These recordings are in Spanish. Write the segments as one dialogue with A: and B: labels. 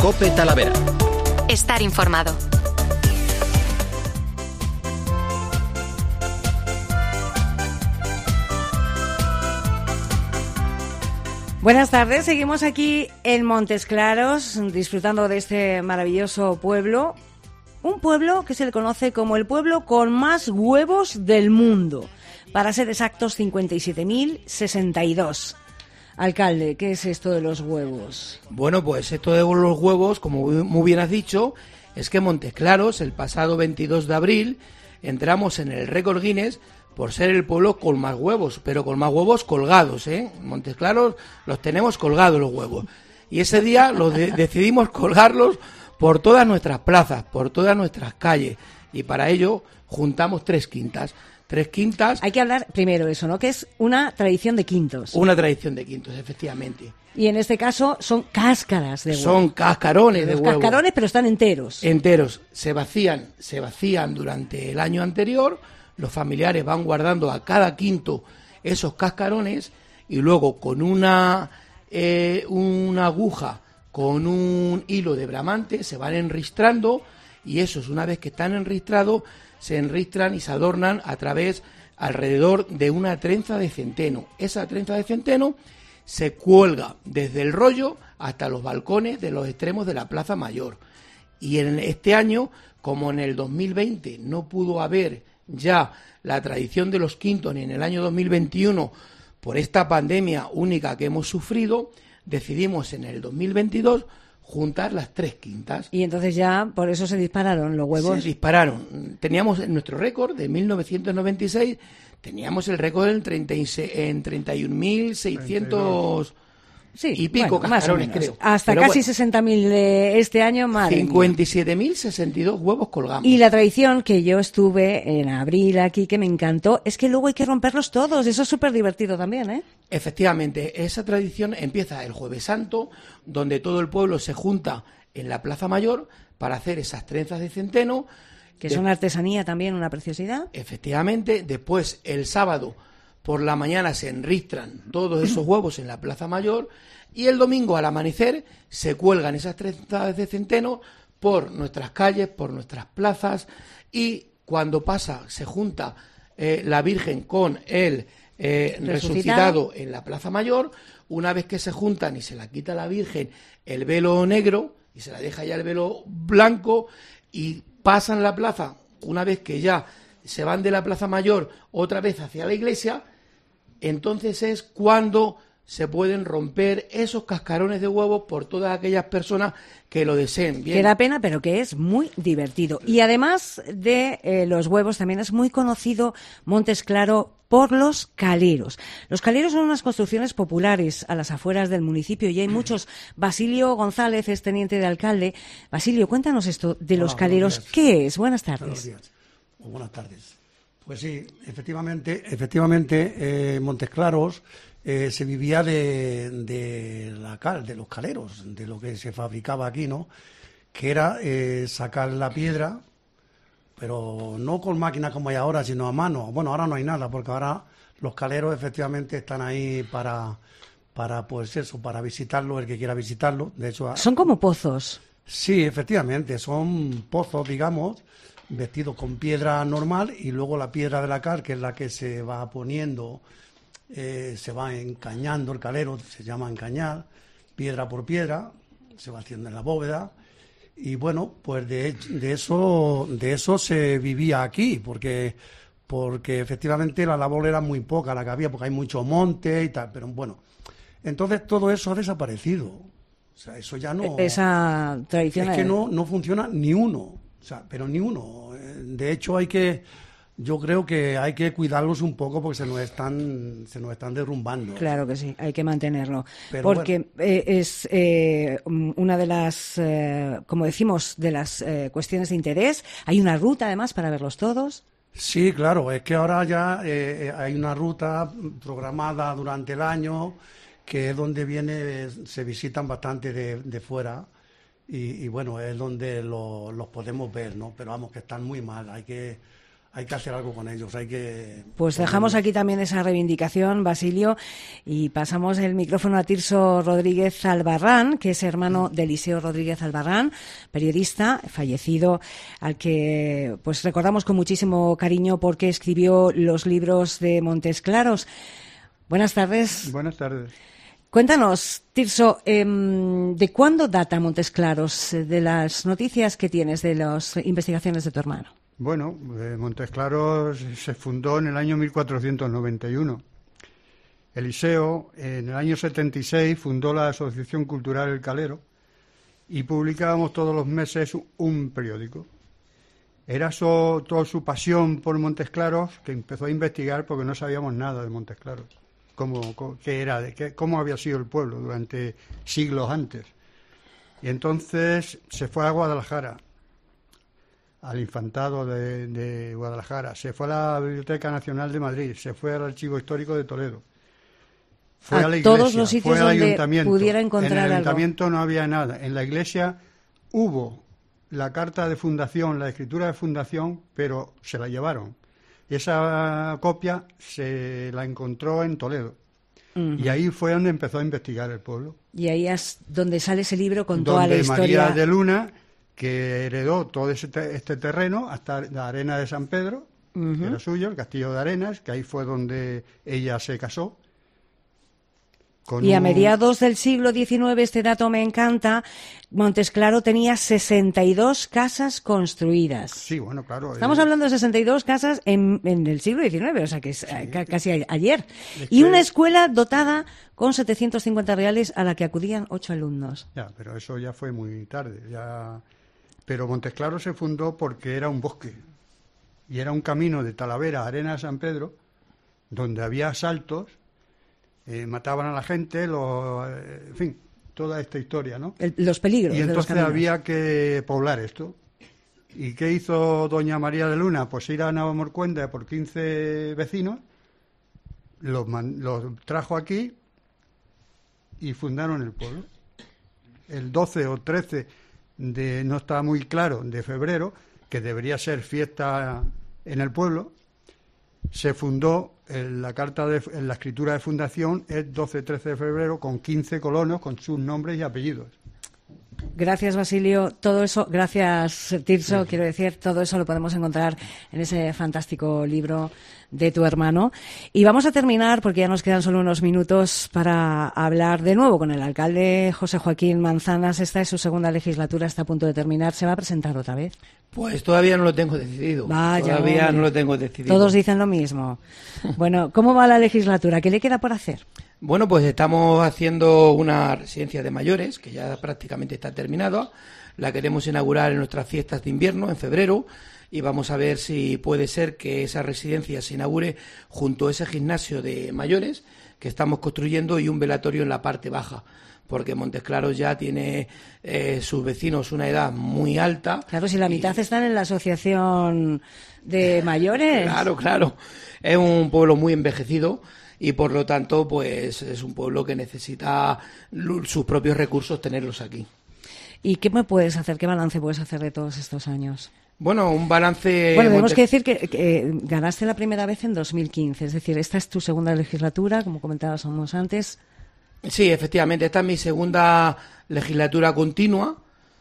A: COPE Talavera.
B: Estar informado.
C: Buenas tardes, seguimos aquí en Montes Claros, disfrutando de este maravilloso pueblo. Un pueblo que se le conoce como el pueblo con más huevos del mundo. Para ser exactos, 57.062. Alcalde, ¿qué es esto de los huevos?
D: Bueno, pues esto de los huevos, como muy bien has dicho, es que Montes Claros, el pasado 22 de abril, entramos en el récord Guinness por ser el pueblo con más huevos, pero con más huevos colgados, ¿eh? En Montes Claros los tenemos colgados los huevos. Y ese día decidimos colgarlos por todas nuestras plazas, por todas nuestras calles. Y para ello juntamos 3 quintas. 3 quintas.
C: Hay que hablar primero de eso, ¿no? Que es una tradición de quintos.
D: Una tradición de quintos, efectivamente.
C: Y en este caso son cáscaras de huevo.
D: Son cascarones de huevo.
C: Cascarones, pero están enteros.
D: Enteros. Se vacían durante el año anterior. Los familiares van guardando a cada quinto esos cascarones y luego con una aguja, con un hilo de bramante, se van enristrando y esos, una vez que están enristrados, se enristran y se adornan alrededor de una trenza de centeno. Esa trenza de centeno se cuelga desde el rollo hasta los balcones de los extremos de la Plaza Mayor. Y en este año, como en el 2020 no pudo haber ya la tradición de los quintos ni en el año 2021 por esta pandemia única que hemos sufrido, decidimos en el 2022 juntar las 3 quintas.
C: Y entonces ya por eso se dispararon los huevos.
D: Se dispararon. Teníamos nuestro récord de 1996, teníamos el récord en 31.600 y pico,
C: bueno,
D: cascarones,
C: más o menos,
D: creo.
C: Hasta
D: pero
C: casi 60.000 de este año, madre
D: 57.062 huevos colgamos.
C: Y la tradición que yo estuve en abril aquí, que me encantó, es que luego hay que romperlos todos. Eso es súper divertido también, ¿eh?
D: Efectivamente, esa tradición empieza el Jueves Santo, donde todo el pueblo se junta en la Plaza Mayor para hacer esas trenzas de centeno.
C: Que son artesanía también, una preciosidad.
D: Efectivamente, después el sábado por la mañana se enristran todos esos huevos en la Plaza Mayor y el domingo al amanecer se cuelgan esas trenzas de centeno por nuestras calles, por nuestras plazas y cuando se junta la Virgen con el resucitado en la Plaza Mayor, una vez que se juntan y se la quita a la Virgen el velo negro y se la deja ya el velo blanco y pasan la plaza, una vez que ya se van de la Plaza Mayor otra vez hacia la iglesia, entonces es cuando se pueden romper esos cascarones de huevos por todas aquellas personas que lo deseen. Bien.
C: Que da pena, pero que es muy divertido. Y además de los huevos, también es muy conocido Montes Claros por los caleros. Los caleros son unas construcciones populares a las afueras del municipio y hay muchos. Basilio González es teniente de alcalde. Basilio, cuéntanos esto de los caleros. ¿Qué es? Buenas tardes.
E: Buenos días. Buenas tardes. Pues sí, efectivamente, Montes Claros se vivía de los caleros, de lo que se fabricaba aquí, ¿no? Que era sacar la piedra, pero no con máquinas como hay ahora, sino a mano. Bueno, ahora no hay nada, porque ahora los caleros efectivamente están ahí para pues eso, para visitarlo, el que quiera visitarlo. De hecho,
C: son como pozos.
E: Sí, efectivamente, son pozos, digamos, vestidos con piedra normal y luego la piedra de la cal, que es la que se va poniendo, se va encañando el calero, se llama encañar, piedra por piedra, se va haciendo en la bóveda y bueno, pues de eso se vivía aquí, porque efectivamente la labor era muy poca la que había, porque hay mucho monte y tal, pero bueno, entonces todo eso ha desaparecido, o sea, eso ya no...
C: Esa tradición...
E: Es que no funciona ni uno. O sea, pero ni uno. De hecho, yo creo que hay que cuidarlos un poco porque se nos están derrumbando.
C: Claro que sí, hay que mantenerlo.
E: Pero
C: porque
E: bueno,
C: es una de las, como decimos, de las cuestiones de interés. Hay una ruta, además, para verlos todos.
E: Sí, claro. Es que ahora ya hay una ruta programada durante el año que es donde se visitan bastante de fuera. Y bueno, es donde los podemos ver, ¿no? Pero vamos, que están muy mal. Hay que hay que hacer algo con ellos, hay que...
C: Pues dejamos aquí también esa reivindicación, Basilio, y pasamos el micrófono a Tirso Rodríguez Albarrán, que es hermano de Eliseo Rodríguez Albarrán, periodista fallecido, al que pues recordamos con muchísimo cariño porque escribió los libros de Montes Claros. Buenas tardes.
A: Buenas tardes.
C: Cuéntanos, Tirso, ¿de cuándo data Montes Claros? De las noticias que tienes de las investigaciones de tu hermano.
A: Bueno, Montes Claros se fundó en el año 1491. Eliseo, en el año 76, fundó la Asociación Cultural El Calero y publicábamos todos los meses un periódico. Era toda su pasión por Montes Claros que empezó a investigar porque no sabíamos nada de Montes Claros, cómo había sido el pueblo durante siglos antes. Y entonces se fue a Guadalajara, al Infantado de Guadalajara, se fue a la Biblioteca Nacional de Madrid, se fue al Archivo Histórico de Toledo, fue a la iglesia,
C: todos los sitios
A: fue al
C: donde
A: ayuntamiento.
C: pudiera encontrar
A: algo. En el
C: algo.
A: ayuntamiento no había nada, en la iglesia hubo la carta de fundación, la escritura de fundación, pero se la llevaron. Esa copia se la encontró en Toledo. Uh-huh. Y ahí fue donde empezó a investigar el pueblo.
C: Y ahí es donde sale ese libro con toda la historia.
A: María de Luna, que heredó todo este terreno hasta la Arena de San Pedro, uh-huh, que era suyo, el Castillo de Arenas, que ahí fue donde ella se casó.
C: Y a mediados del siglo XIX, este dato me encanta, Montes Claros tenía 62 casas construidas.
A: Sí, bueno, claro.
C: Estamos hablando de 62 casas en el siglo XIX, o sea que es casi ayer. Y una escuela dotada con 750 reales a la que acudían 8 alumnos.
A: Ya, pero eso ya fue muy tarde. Pero Montes Claros se fundó porque era un bosque. Y era un camino de Talavera a Arena de San Pedro, donde había asaltos. Mataban a la gente, en fin, toda esta historia, ¿no?
C: Los peligros.
A: Y entonces había que poblar esto. ¿Y qué hizo doña María de Luna? Pues ir a Navalmorzcuenda por 15 vecinos, los trajo aquí y fundaron el pueblo. El 12 o 13 no está muy claro, de febrero, que debería ser fiesta en el pueblo, se fundó la escritura de fundación es 12-13 de febrero con 15 colonos con sus nombres y apellidos.
C: Gracias, Basilio. Todo eso, gracias, Tirso, quiero decir, todo eso lo podemos encontrar en ese fantástico libro de tu hermano. Y vamos a terminar, porque ya nos quedan solo unos minutos, para hablar de nuevo con el alcalde José Joaquín Manzanas. Esta es su segunda legislatura, está a punto de terminar. ¿Se va a presentar otra vez?
D: Pues todavía no lo tengo decidido.
C: Vaya,
D: todavía
C: hombre.
D: No lo tengo decidido.
C: Todos dicen lo mismo. Bueno, ¿cómo va la legislatura? ¿Qué le queda por hacer?
D: Bueno, pues estamos haciendo una residencia de mayores, que ya prácticamente está terminada. La queremos inaugurar en nuestras fiestas de invierno, en febrero, y vamos a ver si puede ser que esa residencia se inaugure junto a ese gimnasio de mayores que estamos construyendo y un velatorio en la parte baja, porque Montes Claros ya tiene sus vecinos una edad muy alta.
C: Claro, si la mitad están en la asociación de mayores.
D: Claro. Es un pueblo muy envejecido y, por lo tanto, pues es un pueblo que necesita sus propios recursos tenerlos aquí.
C: ¿Y qué me puedes hacer? ¿Qué balance puedes hacer de todos estos años?
D: Bueno, un balance...
C: Bueno, tenemos que decir que ganaste la primera vez en 2015, es decir, esta es tu segunda legislatura, como comentábamos antes.
D: Sí, efectivamente, esta es mi segunda legislatura continua.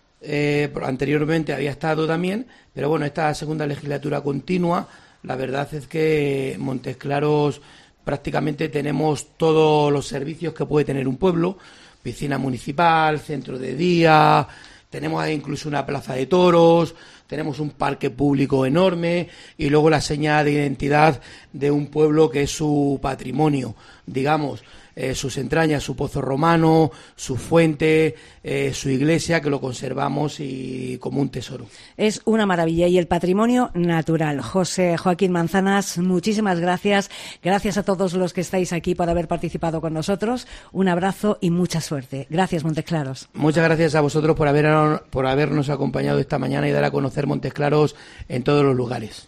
D: Anteriormente había estado también, pero bueno, esta segunda legislatura continua, la verdad es que Montes Claros prácticamente tenemos todos los servicios que puede tener un pueblo: piscina municipal, centro de día, tenemos ahí incluso una plaza de toros, tenemos un parque público enorme y luego la señal de identidad de un pueblo que es su patrimonio, digamos. Sus entrañas, su pozo romano, su fuente, su iglesia, que lo conservamos y como un tesoro.
C: Es una maravilla. Y el patrimonio natural. José Joaquín Manzanas, muchísimas gracias. Gracias a todos los que estáis aquí por haber participado con nosotros. Un abrazo y mucha suerte. Gracias, Montes Claros.
D: Muchas gracias a vosotros por habernos acompañado esta mañana y dar a conocer Montes Claros en todos los lugares.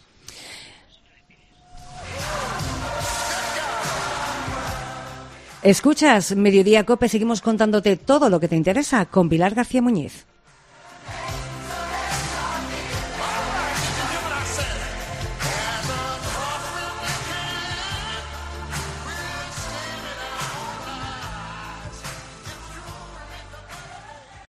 C: Escuchas Mediodía COPE, seguimos contándote todo lo que te interesa con Pilar García Muñiz.